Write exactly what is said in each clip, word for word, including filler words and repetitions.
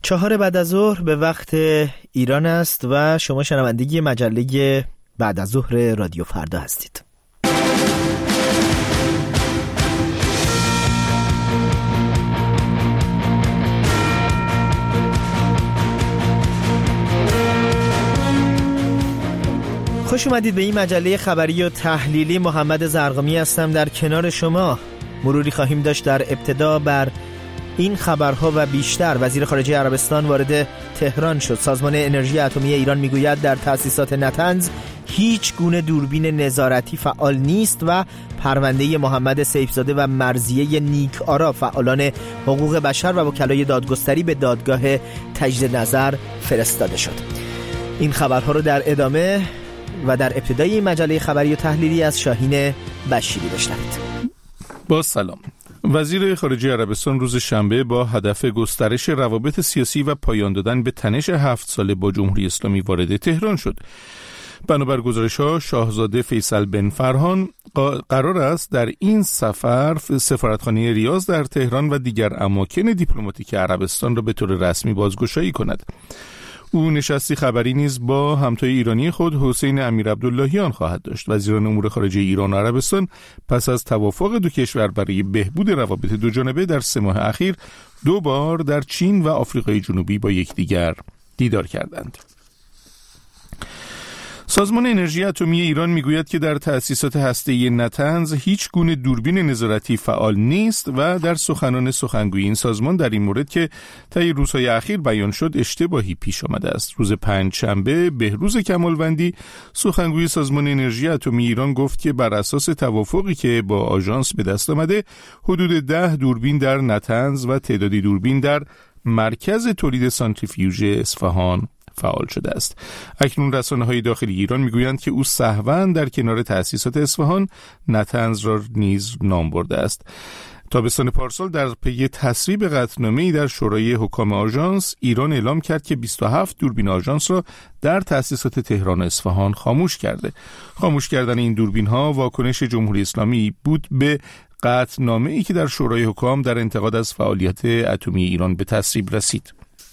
چهار بعد از ظهر به وقت ایران است و شما شنونده مجله بعد از ظهر رادیو فردا هستید. خوش اومدید به این مجله خبری و تحلیلی. محمد زرقامی هستم در کنار شما. مروری خواهیم داشت در ابتدا بر این خبرها و بیشتر. وزیر خارجه عربستان وارد تهران شد. سازمان انرژی اتمی ایران میگوید در تأسیسات نطنز هیچ گونه دوربین نظارتی فعال نیست و پرونده محمد سیفزاده و مرضیه نیک آرا فعالان حقوق بشر و وکلای دادگستری به دادگاه تجدید نظر فرستاده شد. این خبرها رو در ادامه و در ابتدای این مجله خبری و تحلیلی از شاهین بشیری بشنوید. با سلام. وزیر خارجه عربستان روز شنبه با هدف گسترش روابط سیاسی و پایان دادن به تنش هفت ساله با جمهوری اسلامی وارد تهران شد. بنابر گزارش‌ها شاهزاده فیصل بن فرهان قرار است در این سفر سفارتخانه ریاض در تهران و دیگر اماکن دیپلماتیک عربستان را به طور رسمی بازگشایی کند. او نشستی خبری نیز با همتای ایرانی خود حسین امیرعبداللهیان خواهد داشت. وزیران امور خارجه ایران و عربستان پس از توافق دو کشور برای بهبود روابط دو جانبه در سه ماه اخیر دو بار در چین و آفریقای جنوبی با یکدیگر دیدار کردند. سازمان انرژی اتمی ایران میگوید که در تأسیسات هسته‌ای نطنز هیچ گونه دوربین نظارتی فعال نیست و در سخنان سخنگوی این سازمان در این مورد که طی روزهای اخیر بیان شد اشتباهی پیش آمده است. روز پنجشنبه بهروز کمالوندی سخنگوی سازمان انرژی اتمی ایران گفت که بر اساس توافقی که با آژانس به دست آمده حدود ده دوربین در نطنز و تعدادی دوربین در مرکز تولید سانتریفیوژ اصفهان فعال شده است. اکنون رسانه‌های داخلی ایران میگویند که او سهواً در کنار تأسیسات اصفهان نطنز را نیز نام برده است. تابستان پارسال در پی تصویب قطعنامه‌ای در شورای حکام آژانس ایران اعلام کرد که بیست و هفت دوربین آژانس را در تأسیسات تهران و اصفهان خاموش کرده. خاموش کردن این دوربین‌ها واکنش جمهوری اسلامی بود به قطعنامه‌ای که در شورای حکام در انتقاد از فعالیت اتمی ایران به تصویب رسید.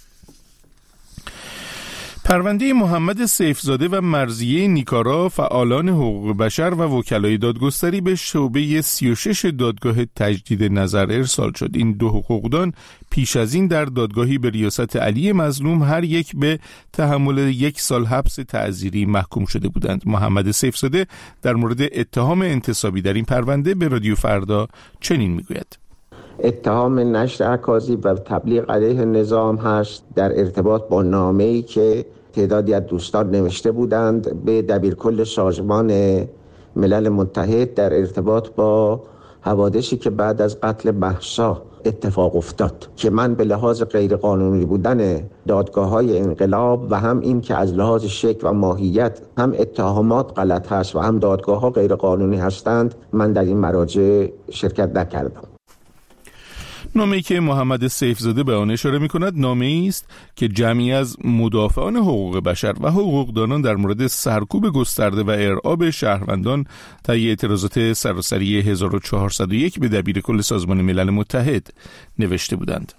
پرونده محمد سیفزاده و مرضیه نیک آرا فعالان حقوق بشر و وکلای دادگستری به شعبه سی و شش دادگاه تجدید نظر ارسال شد. این دو حقوقدان پیش از این در دادگاهی به ریاست علی مظلوم هر یک به تحمل یک سال حبس تعزیری محکوم شده بودند. محمد سیفزاده در مورد اتهام انتصابی در این پرونده به رادیو فردا چنین میگوید: اتهام نشر اکاذیب و تبلیغ علیه نظام هست در ارتباط با نامه‌ای که تعدادی از دوستان نوشته بودند به دبیرکل سازمان ملل متحد در ارتباط با حوادثی که بعد از قتل مهسا اتفاق افتاد که من به لحاظ غیرقانونی بودن دادگاه‌های انقلاب و هم این که از لحاظ شکل و ماهیت هم اتهامات غلط هست و هم دادگاه‌ها غیرقانونی هستند، من در این مراجع شرکت نکردم. نامه‌ای که محمد سیفزاده به آن اشاره می‌کند نامه‌ای است که جمعی از مدافعان حقوق بشر و حقوقدانان در مورد سرکوب گسترده و ارعاب شهروندان طی اعتراضات سراسری هزار و چهارصد و یک به دبیرکل سازمان ملل متحد نوشته بودند.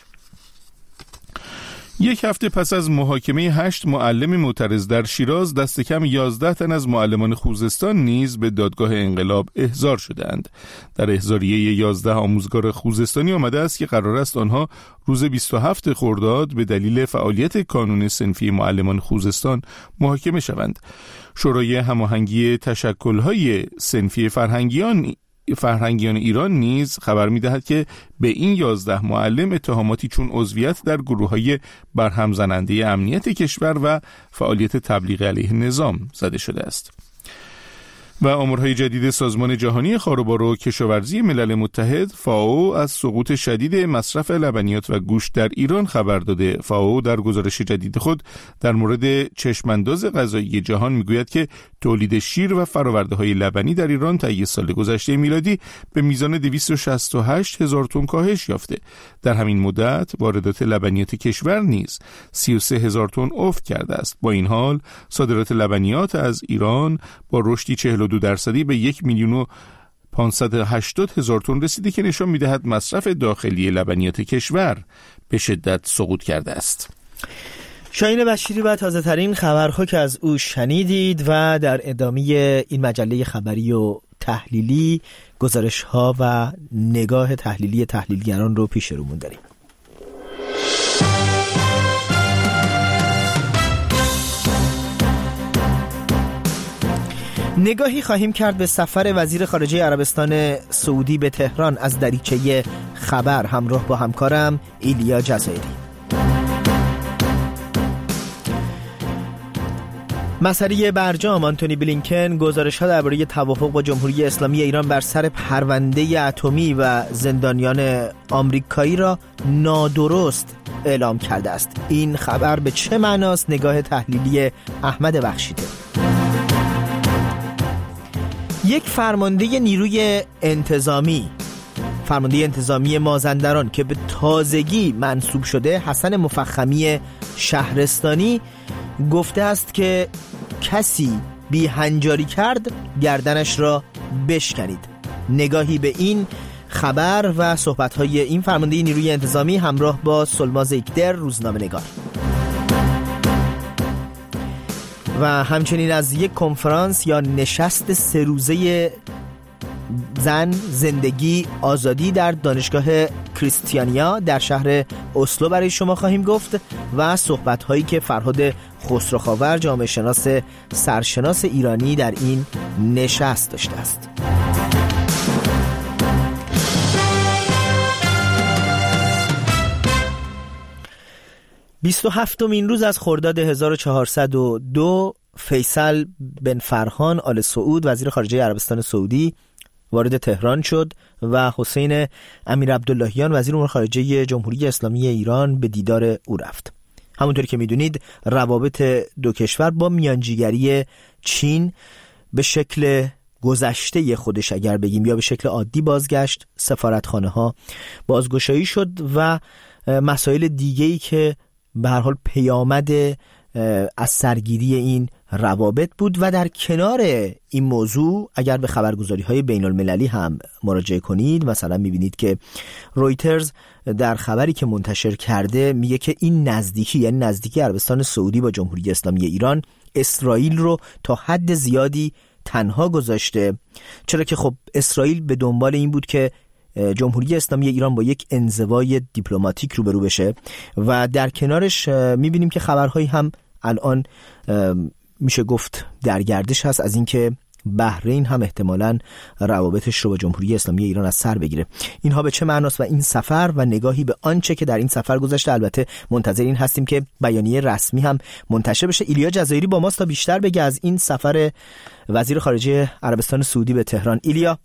یک هفته پس از محاکمه هشت معلم معترض در شیراز، دست کم یازده تن از معلمان خوزستان نیز به دادگاه انقلاب احضار شدند. در احضاریه یازده آموزگار خوزستانی آمده است که قرار است آنها روز بیست و هفتم خرداد به دلیل فعالیت کانون صنفی معلمان خوزستان محاکمه شوند. شورای هماهنگی تشکل‌های صنفی فرهنگیان فرهنگیان ایران نیز خبر می‌دهد که به این یازده معلم اتهاماتی چون عضویت در گروه‌های برهم زننده امنیت کشور و فعالیت تبلیغ علیه نظام زده شده است. و آمارهای جدید سازمان جهانی خاروبار و کشاورزی ملل متحد فاو از سقوط شدید مصرف لبنیات و گوشت در ایران خبر داده. فاو در گزارش جدید خود در مورد چشمانداز غذایی جهان میگوید که تولید شیر و فرآورده‌های لبنی در ایران طی سال گذشته میلادی به میزان دویست و شصت و هشت هزار تن کاهش یافته. در همین مدت واردات لبنیات کشور نیز سی و سه هزار تن افت کرده است. با این حال صادرات لبنیات از ایران با رشدی چهل و دو درصدی به یک میلیون و پانصد و هشتاد هزار تن رسیده که نشان می‌دهد مصرف داخلی لبنیات کشور به شدت سقوط کرده است. شاهین بشیری و تازه ترین خبرها که از او شنیدید و در ادامه این مجله خبری و تحلیلی گزارش ها و نگاه تحلیلی تحلیلگران رو پیش رومون داریم. نگاهی خواهیم کرد به سفر وزیر خارجه عربستان سعودی به تهران از دریچه خبر همراه با همکارم ایلیا جزایری. مسئله برجام آنتونی بلینکن گزارش‌ها درباره توافق با جمهوری اسلامی ایران بر سر پرونده اتمی و زندانیان آمریکایی را نادرست اعلام کرده است. این خبر به چه معناست؟ نگاه تحلیلی احمد بخشیده. یک فرمانده نیروی انتظامی فرمانده انتظامی مازندران که به تازگی منصوب شده، حسن مفخمی شهرستانی، گفته است که کسی بی هنجاری کرد گردنش را بشکنید. نگاهی به این خبر و صحبت‌های این فرمانده نیروی انتظامی همراه با سلما زیکدر، روزنامه نگار. و همچنین از یک کنفرانس یا نشست سه روزه زن، زندگی، آزادی در دانشگاه کریستیانیا در شهر اسلو برای شما خواهیم گفت و صحبت‌هایی که فرهاد خسروخاور، جامعه شناس سرشناس ایرانی، در این نشست داشته است. بیست و هفتمین روز از خرداد هزار و چهارصد و دو فیصل بن فرهان آل سعود وزیر خارجه عربستان سعودی وارد تهران شد و حسین امیر عبداللهیان وزیر امور خارجه جمهوری اسلامی ایران به دیدار او رفت. همونطوری که میدونید روابط دو کشور با میانجیگری چین به شکل گذشته خودش اگر بگیم یا به شکل عادی بازگشت، سفارتخانه ها بازگشایی شد و مسائل دیگه‌ای که به هر حال پیامد از سرگیری این روابط بود. و در کنار این موضوع اگر به خبرگزاری‌های بین المللی هم مراجعه کنید، مثلا می‌بینید که رویترز در خبری که منتشر کرده میگه که این نزدیکی، یعنی نزدیکی عربستان سعودی با جمهوری اسلامی ایران، اسرائیل رو تا حد زیادی تنها گذاشته، چرا که خب اسرائیل به دنبال این بود که جمهوری اسلامی ایران با یک انزوای دیپلماتیک روبرو بشه. و در کنارش میبینیم که خبرهایی هم الان میشه گفت در گردش هست از اینکه بحرین هم احتمالاً روابطش رو با جمهوری اسلامی ایران از سر بگیره. اینها به چه معناست و این سفر و نگاهی به آنچه که در این سفر گذشته، البته منتظر این هستیم که بیانیه رسمی هم منتشر بشه. ایلیا جزایری با ماست تا بیشتر بگه از این سفر وزیر خارجه عربستان سعودی به تهران. ایلیا.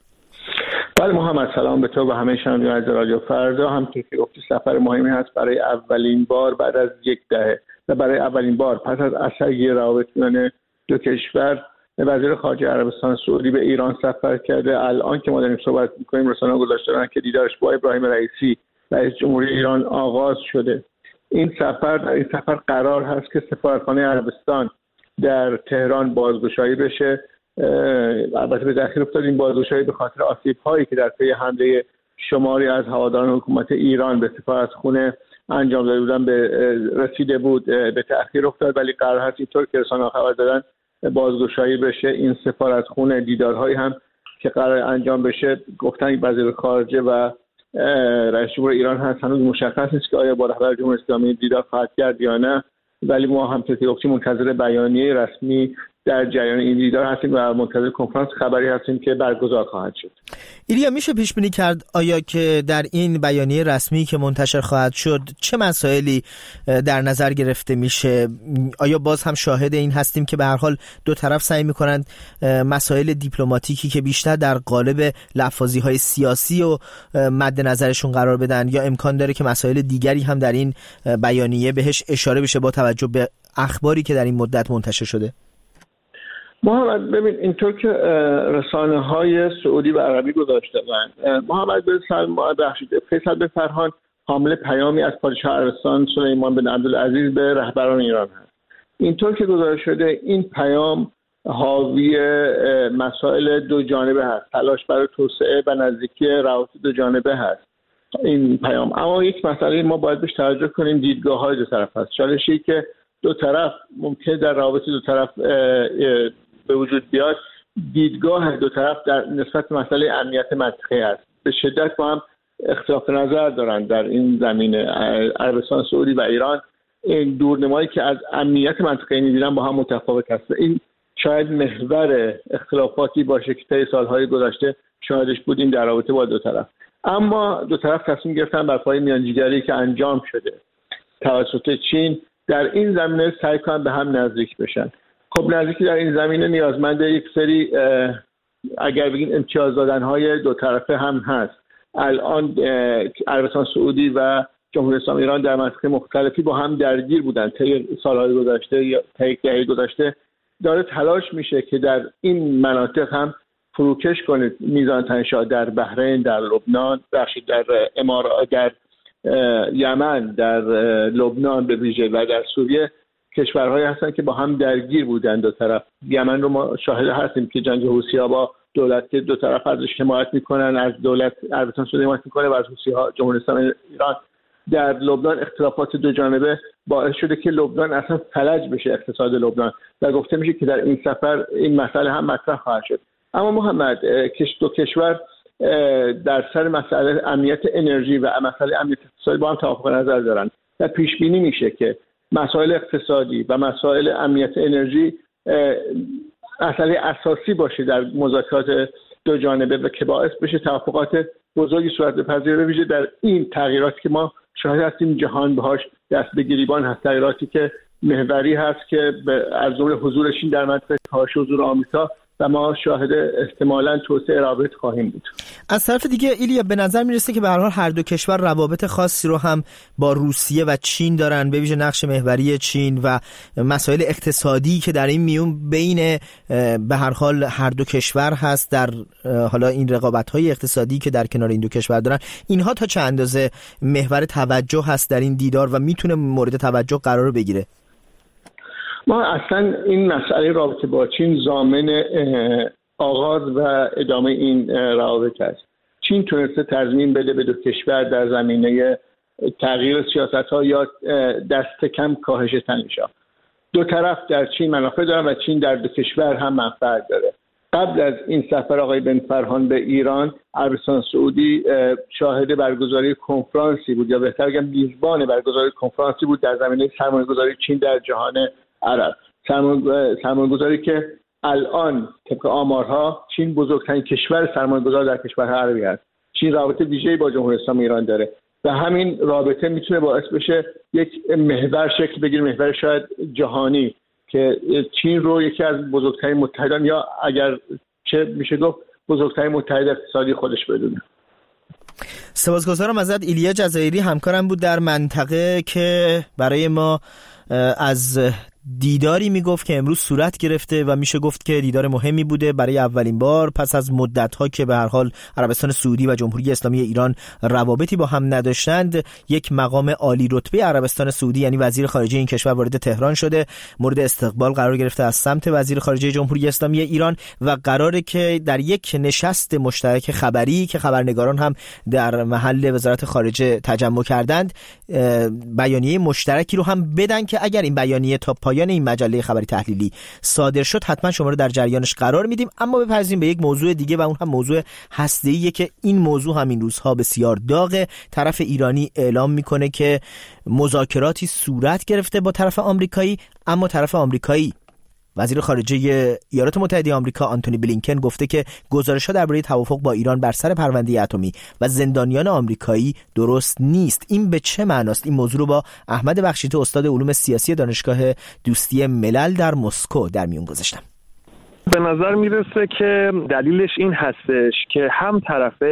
بله محمد، سلام به تو و همه شنوندگان از رادیو فردا. همونطور که گفتی سفر مهمی هست برای اولین بار بعد از یک دهه و برای اولین بار پس از اسارگی روابط میان دو کشور وزیر خارجه عربستان سعودی به ایران سفر کرده. الان که ما داریم صحبت می‌کنیم رسانه‌ها گزارش دارن که دیدارش با ابراهیم رئیسی رئیس جمهوری ایران آغاز شده. این سفر در این سفر قرار هست که سفارتخانه عربستان در تهران بازگشایی بشه. البته به تأخیر افتاد این بازگشایی به خاطر آسیب‌هایی که در پی حمله شماری از هواداران حکومت ایران به سفارتخانه انجام داده بودن به رسیده بود، به تأخیر افتاد، ولی قرار هست اینطور که رسانه‌ها خبر دادن بازگشایی بشه این سفارتخانه. دیدارهایی هم که قرار انجام بشه گفتن وزیر خارجه و رئیس جمهور ایران هست. هنوز مشخص نیست که آیا با رهبر جمهوری اسلامی دیدار خواهد کرد یا نه، ولی ما هم که منتظر بیانیه رسمی در جریان این دیدار هستیم و منتظر کنفرانس خبری هستیم که برگزار خواهد شد. ایلیا، میشه پیش بینی کرد آیا که در این بیانیه رسمی که منتشر خواهد شد چه مسائلی در نظر گرفته میشه؟ آیا باز هم شاهد این هستیم که به هر حال دو طرف سعی میکنند مسائل دیپلماتیکی که بیشتر در قالب لفاظی‌های سیاسی و مد نظرشون قرار بدن، یا امکان داره که مسائل دیگری هم در این بیانیه بهش اشاره بشه با توجه به اخباری که در این مدت منتشر شده؟ محمد، ببین اینطور که رسانه‌های سعودی و عربی گزارش دادن، محمد بن سلمان بخشید فیصل بن فرهان حامل پیامی از پادشاه عربستان سلیمان بن عبدالعزیز به رهبران ایران هست. اینطور که گزارش شده این پیام حاوی مسائل دو جانبه هست، تلاش برای توسعه و نزدیکی روابط دو جانبه هست این پیام. اما یک مسئله ما باید بهش توجه کنیم، دیدگاه‌های دو طرف هست. چالشی که دو طرف ممکن در روابط دو طرف به وجود بیاد، دیدگاه دو طرف در نسبت به مسئله امنیت منطقه‌ای است. به شدت با هم اختلاف نظر دارند در این زمینه. عربستان سعودی و ایران این دورنمایی که از امنیت منطقه‌ای می‌بینن با هم متفاوت است. این شاید محور اختلافاتی باشه که طی سال‌های گذشته شاهدش بودیم در رابطه با دو طرف. اما دو طرف تصمیم گرفتن بر پایه میانجیگری که انجام شده توسط چین در این زمینه سعی کنن به هم نزدیک بشن. خب نزدیکی در این زمینه نیازمند یک سری اگر بگیم امتیاز دادن‌های دو طرفه هم هست. الان عربستان سعودی و جمهوری اسلامی ایران در مناطق مختلفی با هم درگیر بودن طی سال‌های گذشته یا طی دهه گذشته. داره تلاش میشه که در این مناطق هم فروکش کنه میزان تنش‌ها در بحرین، در لبنان، بخشی در امارات، در یمن، در لبنان به ویژه و در سوریه. کشورهایی هستن که با هم درگیر بودن دو طرف. یمن رو ما شاهد هستیم که جنگ حوثی‌ها با دولت که دو طرف ازش حمایت میکنن، از دولت عربستان سعودی حمایت میکنه و از حوثی‌ها جمهوری اسلامی ایران. در لبنان اختلافات دو جانبه باعث شده که لبنان اصلا فلج بشه، اقتصاد لبنان، و گفته میشه که در این سفر این مسئله هم مطرح خواهد شد. اما محمد، دو کشور در سر مسئله امنیت انرژی و مسئله امنیت اقتصادی با هم توافق نظر دارن و پیش بینی میشه که مسائل اقتصادی و مسائل امنیت انرژی مسئله اساسی باشه در مذاکرات دو جانبه و که باعث بشه توافقات بزرگی صورت بپذیره، به ویژه در این تغییراتی که ما شاهد هستیم جهان بهاش دست به گریبان هست، تغییراتی که محوری هست که از جمله حضور چین در منطقه، کاهش حضور آمریکا و ما شاهد احتمالاً توسعه روابط خواهیم بود. از طرف دیگه ایلیا، به نظر میرسه که به هر حال هر دو کشور روابط خاصی رو هم با روسیه و چین دارن، به ویژه نقش محوری چین و مسائل اقتصادی که در این میون بین به هر حال هر دو کشور هست در حالا این رقابت‌های اقتصادی که در کنار این دو کشور دارن. اینها تا چه اندازه محور توجه هست در این دیدار و میتونه مورد توجه قرار بگیره؟ ما اصلا این مسئله رابطه با چین ضامن آغاز و ادامه این روابط است. چین تونسته تضمین بده به دو کشور در زمینه تغییر سیاست‌ها یا دست کم کاهش تنش‌ها. دو طرف در چین منافع دارن و چین در دو کشور هم منفعت داره. قبل از این سفر آقای بن فرهان به ایران، عربستان سعودی شاهد برگزاری کنفرانسی بود، یا بهتر بگم میزبان برگزاری کنفرانسی بود در زمینه سرمایه‌گذاری چین در جهان عرب. سرمایه‌گذاری که الان طبق آمارها چین بزرگترین کشور سرمایه‌گذار در کشورهای عربی است. چین رابطه ویژه‌ای با جمهوری اسلامی ایران داره و همین رابطه میتونه باعث بشه یک محور شکل بگیره، محور شاید جهانی، که چین رو یکی از بزرگترین متحدان یا اگر چه میشه گفت بزرگترین متحد اقتصادی خودش بدونه. سپاسگزارم ازت ایلیا جزایری، همکارم بود در منطقه که برای ما از دیداری میگفت که امروز صورت گرفته و میشه گفت که دیدار مهمی بوده برای اولین بار پس از مدت‌ها که به هر حال عربستان سعودی و جمهوری اسلامی ایران روابطی با هم نداشتند. یک مقام عالی رتبه عربستان سعودی یعنی وزیر خارجه این کشور وارد تهران شده، مورد استقبال قرار گرفته از سمت وزیر خارجه جمهوری اسلامی ایران و قراره که در یک نشست مشترک خبری که خبرنگاران هم در محل وزارت خارجه تجمع کردند بیانیه مشترکی رو هم بدن که اگر این بیانیه تا پایان این مجله خبری تحلیلی صادر شد حتما شما رو در جریانش قرار میدیم. اما بپردازیم به یک موضوع دیگه و اون هم موضوع هسته‌ایه که این موضوع هم این روزها بسیار داغه. طرف ایرانی اعلام میکنه که مذاکراتی صورت گرفته با طرف آمریکایی، اما طرف آمریکایی وزیر خارجه ایالات متحده آمریکا آنتونی بلینکن گفته که گزارش‌ها درباره توافق با ایران بر سر پرونده اتمی و زندانیان آمریکایی درست نیست. این به چه معناست؟ این موضوع رو با احمد بخشیده استاد علوم سیاسی دانشگاه دوستی ملل در مسکو در میون گذاشتم. به نظر میرسه که دلیلش این هستش که هم طرفین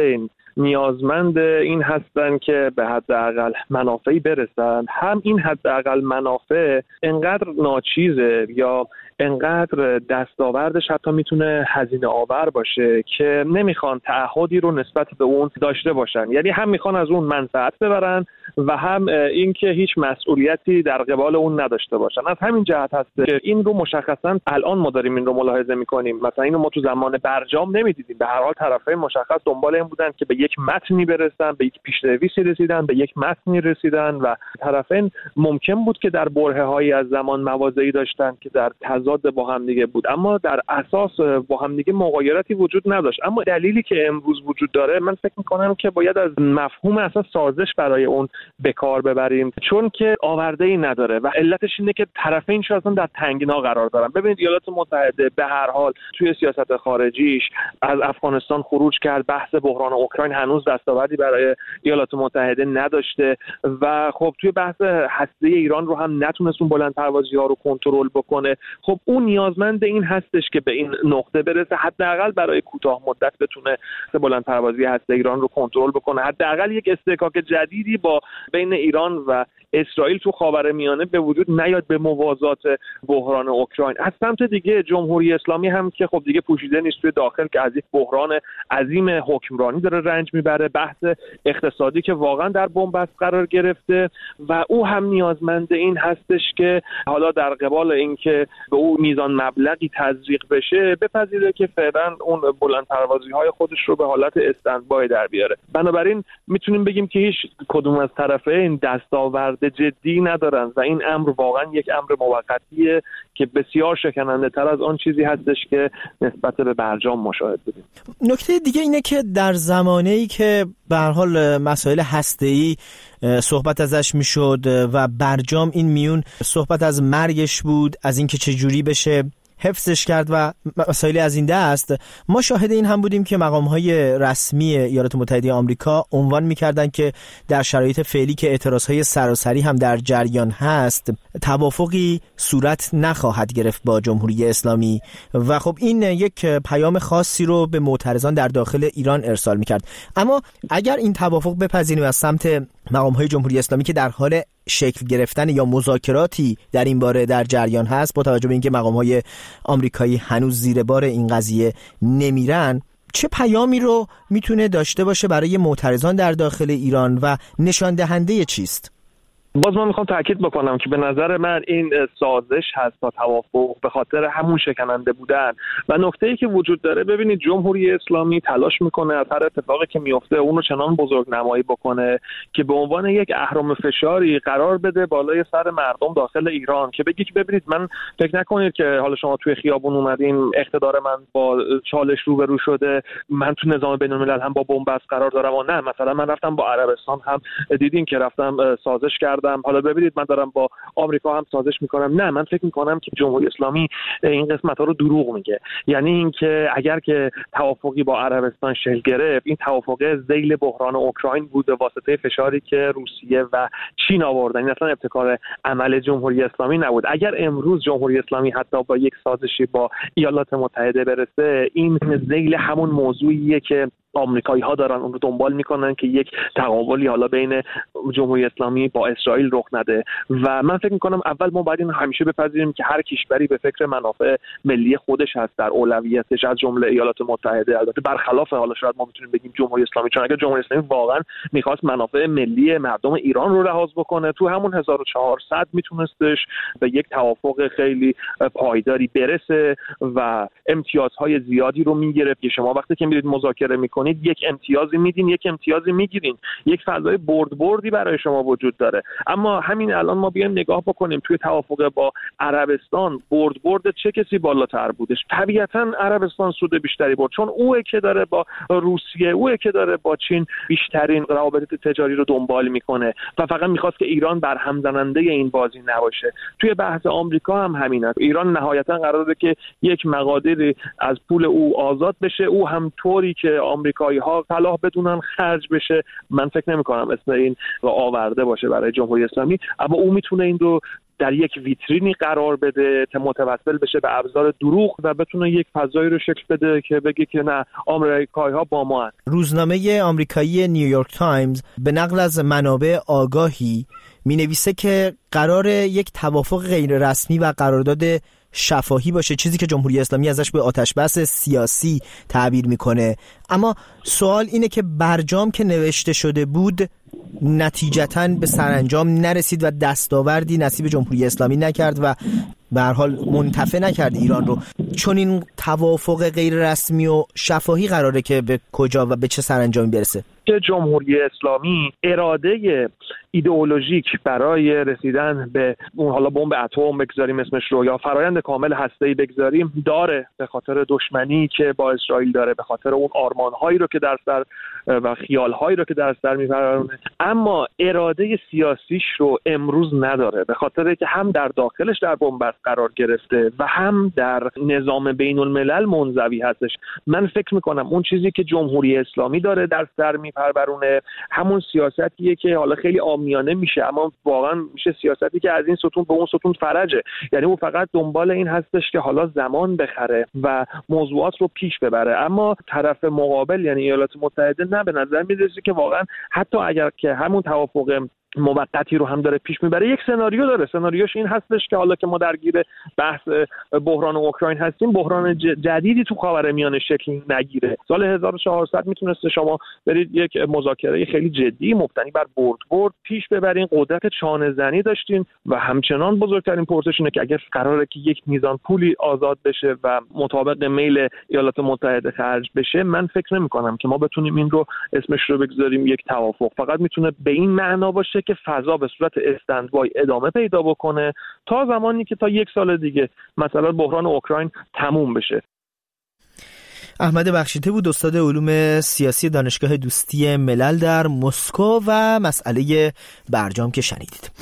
نیازمند این هستن که به حداقل منافعی برسن، هم این حداقل منافع انقدر ناچیزه یا انقدر دستاوردش حتی میتونه هزینه آور باشه که نمیخوان تعهدی رو نسبت به اون داشته باشن. یعنی هم میخوان از اون منفعت ببرن و هم اینکه هیچ مسئولیتی در قبال اون نداشته باشن. از همین جهت هست که این رو مشخصا الان ما داریم این رو ملاحظه میکنیم. مثلا اینو ما تو زمان برجام نمیدیدیم. به هر حال طرفین مشخص دنبال این بودن که به یک متنی برسن، به یک پیش‌نویسی رسیدن، به یک متنی رسیدن و طرفین ممکن بود که در برهه‌هایی از زمان موازی داشتن که در تضاد با هم دیگه بود، اما در اساس با هم دیگه مغایرتی وجود نداشت. اما دلیلی که امروز وجود داره، من فکر می‌کنم که باید از مفهوم اساس سازش برای اون به کار ببریم، چون که آورده‌ای نداره و علتش اینه که طرفین شاید در تنگنا قرار دارن. ببینید ایالات متحده به هر حال توی سیاست خارجیش از افغانستان خروج کرد، بحث بحران اوکراین هنوز دستاوردی برای ایالات متحده نداشته و خب توی بحث هسته ایران رو هم نتونست اون بلند پروازی‌ها رو کنترل بکنه. خب اون نیازمند این هستش که به این نقطه برسه، حداقل برای کوتاه مدت بتونه بلند پروازی هسته ایران رو کنترل بکنه، حداقل یک استحکاک جدیدی با بین ایران و اسرائیل تو خاورمیانه به وجود نیاد به موازات بحران اوکراین. از سمت دیگه جمهوری اسلامی هم که خب دیگه پوشیده نیست توی داخل که از یک بحران عظیم حکمرانی داره رنج میبره، بحث اقتصادی که واقعا در بنبست قرار گرفته و او هم نیازمند این هستش که حالا در قبال اینکه به او میزان مبلغی تزریق بشه بپذیره که فعلا اون بلند پروازی های خودش رو به حالت استندبای در بیاره. بنابراین میتونیم بگیم که هیچ کدوم از طرفین دستاورد جدی ندارن و این امر واقعا یک امر موقتیه که بسیار شکننده تر از آن چیزی هستش که نسبت به برجام مشاهده بودیم. نکته دیگه اینه که در زمانه‌ای که به هر حال مسائل هسته‌ای صحبت ازش میشد و برجام این میون صحبت از مرگش بود، از اینکه چه جوری بشه حفظش کرد و مسائلی از این دست، ما شاهد این هم بودیم که مقام‌های رسمی ایالات متحده آمریکا عنوان می‌کردند که در شرایط فعلی که اعتراضهای سراسری هم در جریان هست، توافقی صورت نخواهد گرفت با جمهوری اسلامی و خب این یک پیام خاصی رو به معترضان در داخل ایران ارسال می‌کرد. اما اگر این توافق بپذیریم از سمت مقام‌های جمهوری اسلامی که در حال شکل گرفتن یا مذاکراتی در این باره در جریان هست، با توجه به اینکه مقام‌های آمریکایی هنوز زیر بار این قضیه نمیرن، چه پیامی رو میتونه داشته باشه برای معترضان در داخل ایران و نشان دهنده چیست؟ باز من میخوام تاکید بکنم که به نظر من این سازش هست تا توافق به خاطر همون شکننده بودن و نکته‌ای که وجود داره. ببینید جمهوری اسلامی تلاش میکنه از هر اتفاقی که میفته اون رو چنان بزرگ نمایی بکنه که به عنوان یک اهرم فشاری قرار بده بالای سر مردم داخل ایران، که بگی که ببینید من فکر نکنید که حالا شما توی خیابون اومدین اقتدار من با چالش روبرو شده، من تو نظام بین‌الملل هم با بنبست قرار دارم و نه، مثلا من رفتم با عربستان هم دیدین که رفتم سازش کردم، حالا ببینید من دارم با آمریکا هم سازش میکنم. نه، من فکر میکنم که جمهوری اسلامی این قسمت ها رو دروغ میگه. یعنی اینکه اگر که توافقی با عربستان شکل گرفت، این توافق ذیل بحران اوکراین بود به واسطه فشاری که روسیه و چین آوردن، این اصلا ابتکار عمل جمهوری اسلامی نبود. اگر امروز جمهوری اسلامی حتی با یک سازشی با ایالات متحده برسه، این ذیل همون موضوعیه که آمریکایی ها دارن اون رو دنبال میکنن که یک تقابلی حالا بین جمهوری اسلامی با اسرائیل رخ نده و من فکر میکنم اول ما باید این همیشه بپذیریم که هر کشوری به فکر منافع ملی خودش هست در اولویتش، از جمله ایالات متحده. البته برخلاف حالا شاید ما میتونیم بگیم جمهوری اسلامی، چون اگر جمهوری اسلامی واقعا میخواست منافع ملی مردم ایران رو لحاظ بکنه، تو همون هزار و چهارصد میتونستش به یک توافق خیلی پایداری برسه و امتیازهای زیادی رو میگرفت. که شما وقتی که میرید مذاکره میکنید یک امتیازی میدین، یک امتیازی میگیرین، یک فضای برد بردی برای شما وجود داره. اما همین الان ما بیایم نگاه بکنیم توی توافق با عربستان، برد برد چه کسی بالاتر بودش؟ طبیعتا عربستان سود بیشتری برد، چون اوه که داره با روسیه، اوه که داره با چین بیشترین روابط تجاری رو دنبال میکنه و فقط میخواست که ایران برهم زننده این بازی نباشه. توی بحث آمریکا هم همینه. ایران نهایتا قراره که یک مقادیری از پول او آزاد بشه، او هم طوری که آمریکایی ها صلاح بدونن خرج بشه. من فکر نمی کنم اسم این رو آورده باشه برای جمهوری اسلامی، اما او میتونه این رو در یک ویترینی قرار بده تا متوسل بشه به ابزار دروغ و بتونه یک فضایی رو شکل بده که بگه که نه آمریکایی‌ها با ما هستند. روزنامه آمریکایی نیویورک تایمز به نقل از منابع آگاهی می‌نویسه که قرار یک توافق غیر رسمی و قرارداد شفاهی باشه، چیزی که جمهوری اسلامی ازش به آتش‌بس سیاسی تعبیر میکنه. اما سوال اینه که برجام که نوشته شده بود نتیجتاً به سرانجام نرسید و دستاوردی نصیب جمهوری اسلامی نکرد و به هر حال منتفع نکرد ایران رو. چون این توافق غیر رسمی و شفاهی قراره که به کجا و به چه سرانجامی برسه؟ که جمهوری اسلامی اراده ایدئولوژیک برای رسیدن به اون، حالا بمب اتم بگذاریم اسمش رو یا فرایند کامل هسته‌ای بگذاریم، داره، به خاطر دشمنی که با اسرائیل داره، به خاطر اون آرمان‌هایی رو که در سر و خیال‌هایی رو که در سر می‌پرورونه، اما اراده سیاسیش رو امروز نداره، به خاطر که هم در داخلش در بنبست قرار گرفته و هم در نظام بین‌الملل منزوی هستش. من فکر می‌کنم اون چیزی که جمهوری اسلامی داره در سر می‌پرورونه همون سیاستیه که حالا خیلی عامیانه میشه، اما واقعا میشه سیاستی که از این ستون به اون ستون فرجه. یعنی اون فقط دنبال این هستش که حالا زمان بخره و موضوعات رو پیش ببره، اما طرف مقابل یعنی ایالات متحده نه، به نظر میرسه که واقعا حتی اگر که همون توافق موقتی رو هم داره پیش میبره، یک سناریو داره. سناریوش این هستش که حالا که ما درگیر بحث بحران اوکراین هستیم، بحران جدیدی تو خاورمیانه شکل نگیره. سال هزار و چهارصد میتونسته شما برید یک مذاکره خیلی جدی مبتنی بر برد برد پیش ببرین، قدرت چانه زنی داشتین و همچنان بزرگترین پرسش اینه که اگر قراره که یک میزان پولی آزاد بشه و مطابق میل ایالات متحده خرج بشه، من فکر نمی‌کنم که ما بتونیم این رو اسمش رو بگذاریم یک توافق. فقط میتونه به این معنا باشه که فضا به صورت استندبای ادامه پیدا بکنه تا زمانی که تا یک سال دیگه مثلا بحران اوکراین تموم بشه. احمد بخشیده بود، استاد علوم سیاسی دانشگاه دوستی ملل در مسکو و مسئله برجام که شنیدید.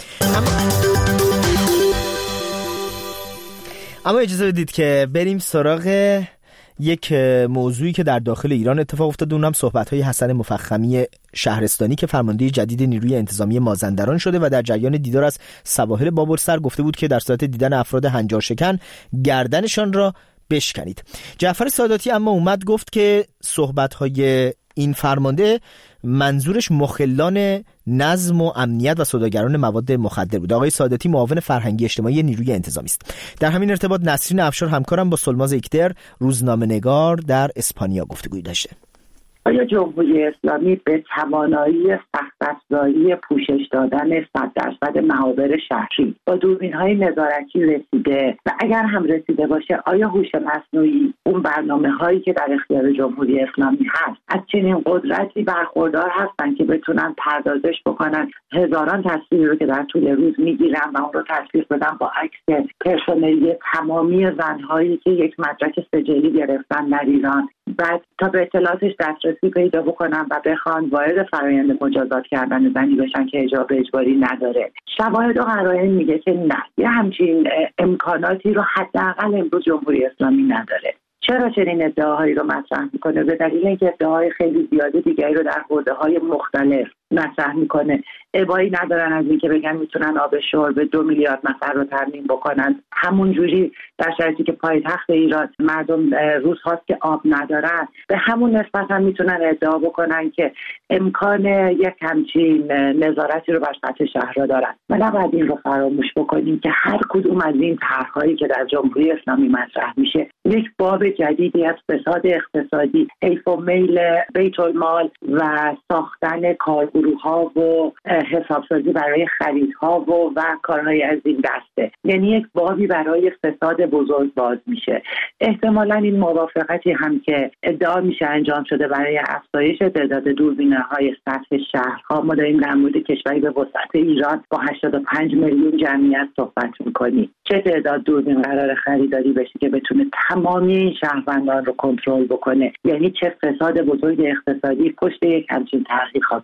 اما اجازه بدید که بریم سراغ یک موضوعی که در داخل ایران اتفاق افتاد، اونم صحبت‌های حسن مفخمی شهرستانی که فرمانده جدید نیروی انتظامی مازندران شده و در جریان دیدار از سواحل بابرسر گفته بود که در صورت دیدن افراد هنجار شکن گردنشان را بشکنید. جعفر ساداتی اما اومد گفت که صحبت‌های این فرمانده منظورش مخلان نظم و امنیت و سوداگران مواد مخدر بود. آقای ساداتی معاون فرهنگی اجتماعی نیروی انتظامی است. در همین ارتباط نسرین افشار همکارم با سلماز اکتر روزنامه‌نگار در اسپانیا گفتگوی داشته. آیا جمهوری اسلامی به توانایی سخت‌افزاری پوشش دادن صد درصد محاور شهری با دوربین‌های نظارتی رسیده و اگر هم رسیده باشه آیا هوش مصنوعی اون برنامه‌هایی که در اختیار جمهوری اسلامی هست از چنین قدرتی برخوردار هستن که بتونن پردازش بکنن هزاران تصویر رو که در طول روز میگیرن و اون رو تصویر بدن با عکس پرسنلی تمامی زن‌هایی که یک مدرک سجلی گرفتن در ایران، بعد تا به اطلاعاتش دسترسی پیدا بکنن و بخوان وارد فرآیند مجازات کردن زنی بشن که حجاب اجباری نداره. شواهد و قرائن میگه که نه، یه همچین امکاناتی رو حداقل امروز جمهوری اسلامی نداره. چرا چنین ادعاهایی رو مطرح میکنه؟ به دلیل اینکه ادعاهای خیلی زیاده دیگری رو در حوزه‌های مختلف مطرح میکنه. ابایی ندارن از اینکه بگن میتونن آب شرب دو میلیارد نفر رو تامین بکنن. همون جوری در شرایطی که پایتخت ایران مردم روز هاست که آب ندارن، به همون نسبت هم میتونن ادعا بکنن که امکان یک همچین نظارتی رو بر سطح شهرها دارن. و نباید این رو فراموش بکنیم که هر کدوم از این طرح‌هایی که در جمهوری اسلامی مطرح میشه یک باب جدیدی از فساد اقتصادی، حیف و میل بیت المال و ساختن کارگروه‌ها و حسابسازی برای خریدها و و کارهای از این دسته، یعنی یک بابی برای فساد بزرگ باز میشه. احتمالاً این موافقتی هم که ادعا میشه انجام شده برای افزایش تعداد دوربین‌های سطح شهرها، ما داریم در مورد کشوری به وسعت ایران با هشتاد و پنج میلیون جمعیت صحبت میکنیم. چه تعداد دوربین قرار خریداری بشه که بتونه تمامی این شهروندان رو کنترل بکنه؟ یعنی چه فساد بزرگ اقتصادی پشت یک همچین طرحی خوابیده.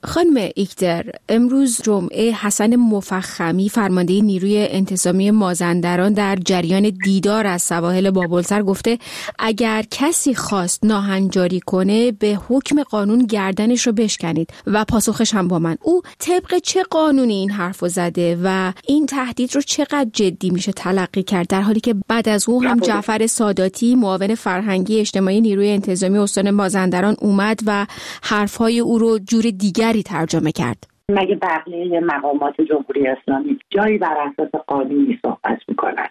خانم ایکتر، امروز جمعه حسن مفخمی فرمانده نیروی انتظامی مازندران در جریان دیدار از سواحل بابلسر گفته اگر کسی خواست ناهنجاری کنه به حکم قانون گردنش رو بشکنید و پاسخش هم با من. او طبق چه قانونی این حرفو زده و این تهدید رو چقدر جدی میشه تلقی کرد، در حالی که بعد از او هم جعفر ساداتی معاون فرهنگی اجتماعی نیروی انتظامی استان مازندران اومد و حرفهای او رو جور دیگری ترجمه کرد؟ مگه بقیه مقامات جمهوری اسلامی جایی بر اساس قانونی صحبت میکنن؟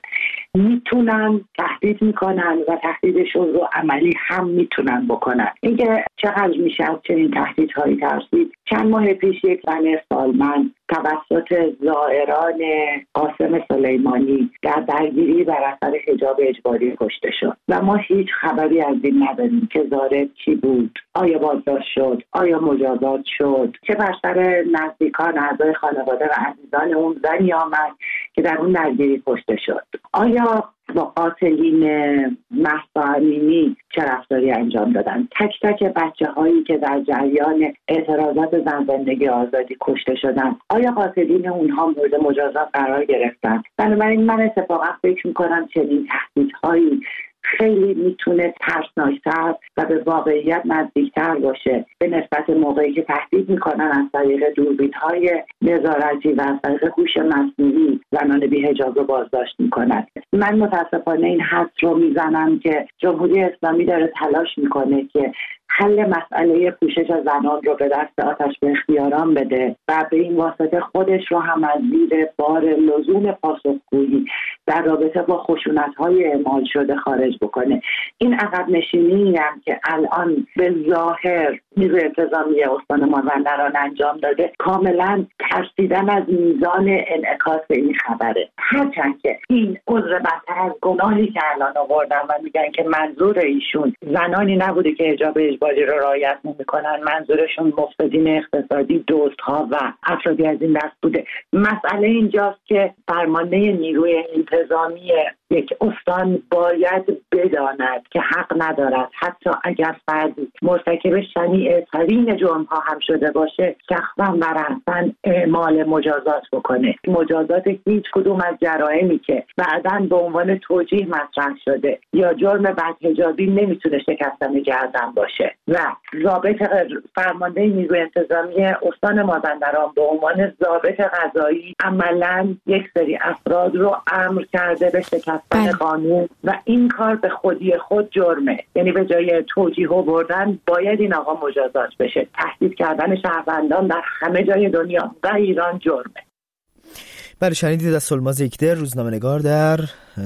میتونن تهدید میکنن و تهدیدشون رو عملی هم میتونن بکنن. اینکه چقدر میشه از چنین تهدیدهایی ترسید؟ چند ماه پیش یک زن سالمند توسط زائران قاسم سلیمانی در درگیری بر اثر حجاب اجباری کشته شد و ما هیچ خبری از این نداریم که زائر کی بود، آیا بازداشت شد، آیا مجازات شد، چه بر سر نزدیکان اعضای خانواده و عزیزان اون زنی آمد که در اون درگیری کشته شد، آیا با قاتلین مهسا امینی چه رفتاری انجام دادن، تک تک بچه هایی که در جریان اعتراضات زن زندگی آزادی کشته شدن، آیا قاتلین اونها مورد مجازات قرار گرفتن؟ بنابراین من اتفاقا فکر میکنم چنین تهدیدهایی خیلی میتونه ترسناکتر و به واقعیت نزدیکتر باشه به نسبت موقعی که تهدید میکنن از طریق دوربین‌های نظارتی و از طریق هوش مصنوعی زنان بی‌حجاب رو بازداشت میکنن. من متاسفانه این حدس رو میزنم که جمهوری اسلامی داره تلاش میکنه که حل مسئله پوشش زنان رو به دست آتش به اختیاران بده و به این واسطه خودش رو هم از زیر بار لزوم پاسخگویی در رابطه با خشونت‌های اعمال شده خارج بکنه. این عقب نشینی هم که الان به ظاهر نیروی انتظامی استان مازندران انجام داده کاملا ترسیدن از میزان انعکاس این خبره. هرچند که این عذر بدتر از گناهی که الان آوردن و میگن که منظور ایشون زنانی نبوده که حجاب اجباری رو رعایت نمی‌کنن، منظورشون مفسدین اقتصادی، دزدها و افرادی از این دست بوده. مسئله اینجاست که فرمانده نیروی انتظامی یک استان باید بداند که حق ندارد حتی اگر فردی مرتکب شنیع ترین جرم‌ها هم شده باشه شخصا و رأساً اعمال مجازات بکنه. مجازات هیچ کدوم از جرائمی که بعداً به عنوان توجیه مطرح شده یا جرم بدحجابی نمیتونه شکستن گردن باشه و ضابط فرمانده نیروی انتظامی استان مازندران به عنوان ضابط قضایی عملاً یک سری افراد رو امر کرده به شکستن قانون و این کار به خودی خود جرمه. یعنی به جای توجیه و بردن باید این آقا مجازات بشه. تهدید کردن شهروندان در همه جای دنیا و ایران جرمه. بله، شنیدید از سلماز ایکتر، روزنامه‌نگار در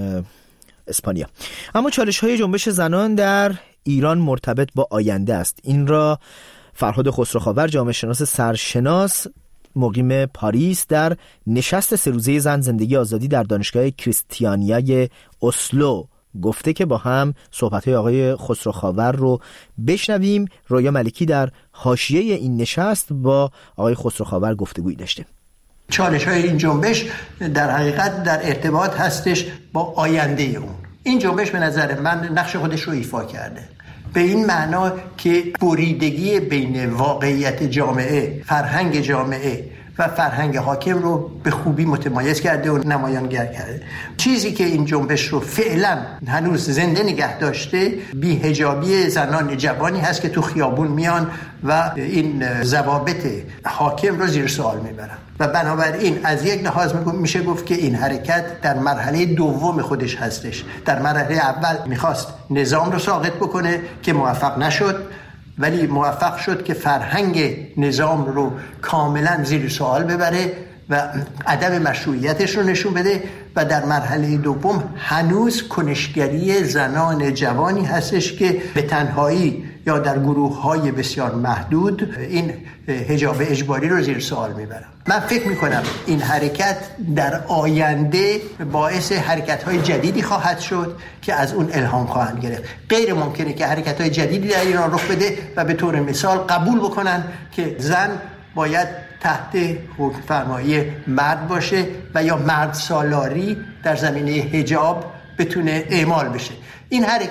اسپانیا. اما چالش‌های جنبش زنان در ایران مرتبط با آینده است. این را فرهاد خسروخاور، جامعه شناس سرشناس مقیم پاریس، در نشست سه روزه زن زندگی آزادی در دانشگاه کریستیانیای اسلو گفته که با هم صحبت‌های آقای خسروخاور رو بشنویم. رویا ملکی در حاشیه این نشست با آقای خسروخاور گفتگویی داشته. چالش‌های این جنبش در حقیقت در ارتباط هستش با آینده اون. این جنبش به نظر من نقش خودش رو ایفا کرده، به این معنا که بریدگی بین واقعیت جامعه، فرهنگ جامعه و فرهنگ حاکم رو به خوبی متمایز کرده و نمایانگر کرده. چیزی که این جنبش رو فعلا هنوز زنده نگه داشته بی‌حجابی زنان جوانی هست که تو خیابون میان و این ضوابط حاکم رو زیر سوال میبرن و بنابراین از یک لحاظ میشه گفت که این حرکت در مرحله دوم خودش هستش. در مرحله اول میخواست نظام رو ساقط بکنه که موفق نشد، ولی موفق شد که فرهنگ نظام رو کاملا زیر سوال ببره و عدم مشروعیتش رو نشون بده و در مرحله دوم هنوز کنشگری زنان جوانی هستش که به تنهایی یا در گروه‌های بسیار محدود این حجاب اجباری رو زیر سوال میبرن. من فکر میکنم این حرکت در آینده باعث حرکت‌های جدیدی خواهد شد که از اون الهام خواهند گرفت. غیر ممکنه که حرکت‌های جدیدی در ایران رخ بده و به طور مثال قبول بکنن که زن باید تحت حکم فرمایی مرد باشه و یا مرد سالاری در زمینه حجاب بتونه اعمال بشه. این حرکت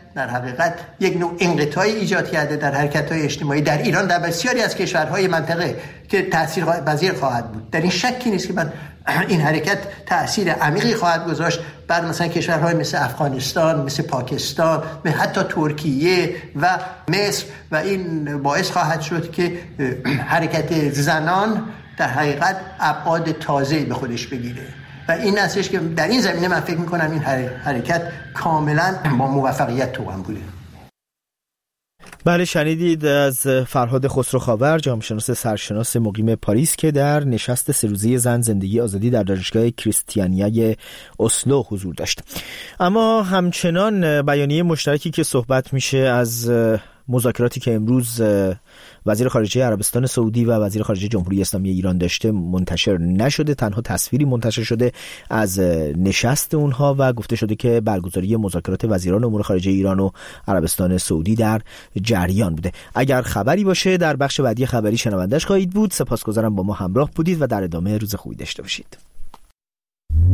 در حقیقت یک نوع انقطاعی ایجاد کرده در حرکت‌های اجتماعی در ایران، در بسیاری از کشورهای منطقه که تاثیرپذیر خواهد بود. در این شکی نیست که من این حرکت تأثیر عمیقی خواهد گذاشت بر مثلا کشورهای مثل افغانستان، مثل پاکستان، حتی ترکیه و مصر، و این باعث خواهد شد که حرکت زنان در حقیقت ابعاد تازه‌ای به خودش بگیره و این هستش که در این زمینه من فکر می‌کنم این حرکت کاملا با موفقیت توأم بوده. بله، شنیدید از فرهاد خسروخاور، جامعه شناس سرشناس مقیم پاریس که در نشست سه روزه زن زندگی آزادی در دانشگاه کریستیانیای اسلو حضور داشت. اما همچنان بیانیه مشترکی که صحبت میشه از مذاکراتی که امروز وزیر خارجه عربستان سعودی و وزیر خارجه جمهوری اسلامی ایران داشته منتشر نشده. تنها تصویری منتشر شده از نشست اونها و گفته شده که برگزاری مذاکرات وزیران امور خارجه ایران و عربستان سعودی در جریان بوده. اگر خبری باشه در بخش بعدی خبری شنوندش خواهید بود. سپاسگزارم با ما همراه بودید و در ادامه روز خوبی داشته باشید.